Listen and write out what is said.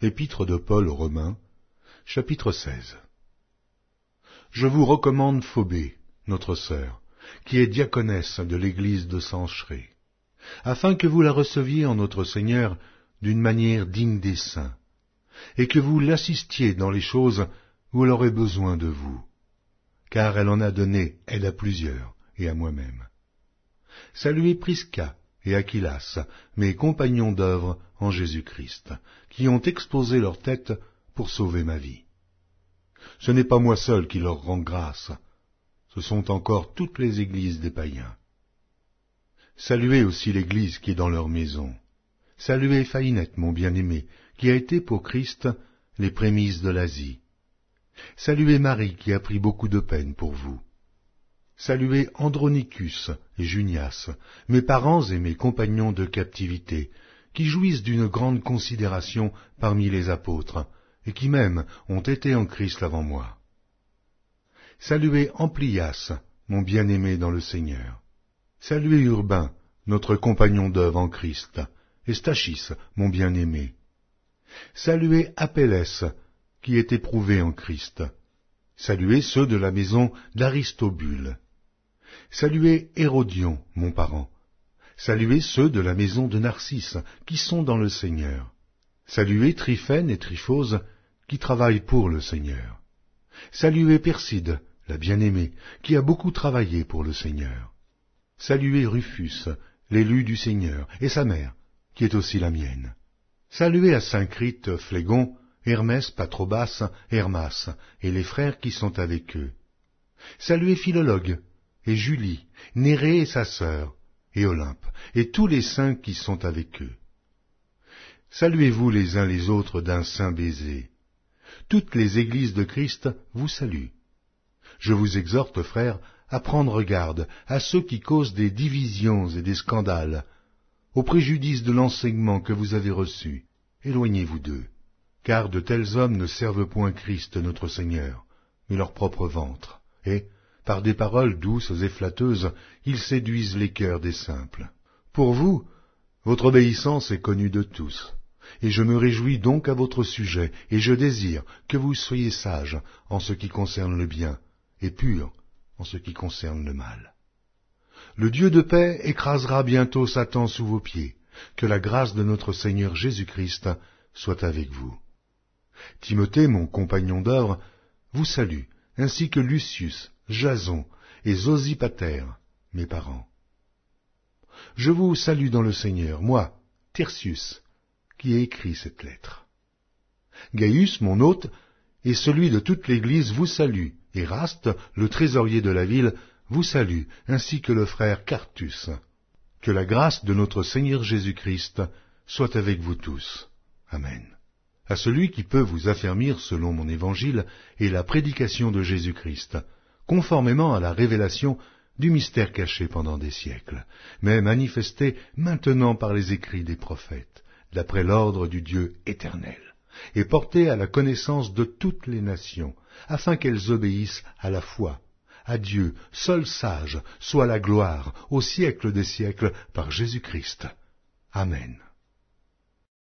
Épître de Paul aux Romains, chapitre 16. Je vous recommande Phobé, notre sœur, qui est diaconesse de l'église de Cenchréa, afin que vous la receviez en notre Seigneur d'une manière digne des saints, et que vous l'assistiez dans les choses où elle aurait besoin de vous, car elle en a donné, elle à plusieurs, et à moi-même. Saluez Prisca et Aquilas, mes compagnons d'œuvre en Jésus-Christ, qui ont exposé leur tête pour sauver ma vie. Ce n'est pas moi seul qui leur rend grâce, ce sont encore toutes les églises des païens. Saluez aussi l'église qui est dans leur maison. Saluez Phaïnette, mon bien-aimé, qui a été pour Christ les prémices de l'Asie. Saluez Marie, qui a pris beaucoup de peine pour vous. Saluez Andronicus et Junias, mes parents et mes compagnons de captivité, qui jouissent d'une grande considération parmi les apôtres, et qui même ont été en Christ avant moi. Saluez Amplias, mon bien-aimé dans le Seigneur. Saluez Urbain, notre compagnon d'œuvre en Christ, et Stachys, mon bien-aimé. Saluez Apelles, qui est éprouvé en Christ. Saluez ceux de la maison d'Aristobule. Saluez Hérodion, mon parent. Saluez ceux de la maison de Narcisse, qui sont dans le Seigneur. Saluez Tryphène et Tryphose, qui travaillent pour le Seigneur. Saluez Perside, la bien-aimée, qui a beaucoup travaillé pour le Seigneur. Saluez Rufus, l'élu du Seigneur, et sa mère, qui est aussi la mienne. Saluez Asyncrite, Phlégon, Hermès, Patrobas, Hermas, et les frères qui sont avec eux. Saluez Philologue, et Julie, Nérée et sa sœur, et Olympe, et tous les saints qui sont avec eux. Saluez-vous les uns les autres d'un saint baiser. Toutes les églises de Christ vous saluent. Je vous exhorte, frères, à prendre garde à ceux qui causent des divisions et des scandales, au préjudice de l'enseignement que vous avez reçu. Éloignez-vous d'eux, car de tels hommes ne servent point Christ notre Seigneur, mais leur propre ventre, et, par des paroles douces et flatteuses, ils séduisent les cœurs des simples. Pour vous, votre obéissance est connue de tous, et je me réjouis donc à votre sujet, et je désire que vous soyez sages en ce qui concerne le bien, et purs en ce qui concerne le mal. Le Dieu de paix écrasera bientôt Satan sous vos pieds. Que la grâce de notre Seigneur Jésus-Christ soit avec vous. Timothée, mon compagnon d'œuvre, vous salue, ainsi que Lucius, Jason et Zosipater, mes parents. Je vous salue dans le Seigneur, moi, Tertius, qui ai écrit cette lettre. Gaius, mon hôte, et celui de toute l'Église vous salue. Éraste, le trésorier de la ville, vous salue, ainsi que le frère Quartus. Que la grâce de notre Seigneur Jésus-Christ soit avec vous tous. Amen. À celui qui peut vous affermir selon mon évangile et la prédication de Jésus-Christ, conformément à la révélation du mystère caché pendant des siècles, mais manifesté maintenant par les écrits des prophètes, d'après l'ordre du Dieu éternel, et porté à la connaissance de toutes les nations, afin qu'elles obéissent à la foi. À Dieu, seul sage, soit la gloire, au siècle des siècles, par Jésus-Christ. Amen.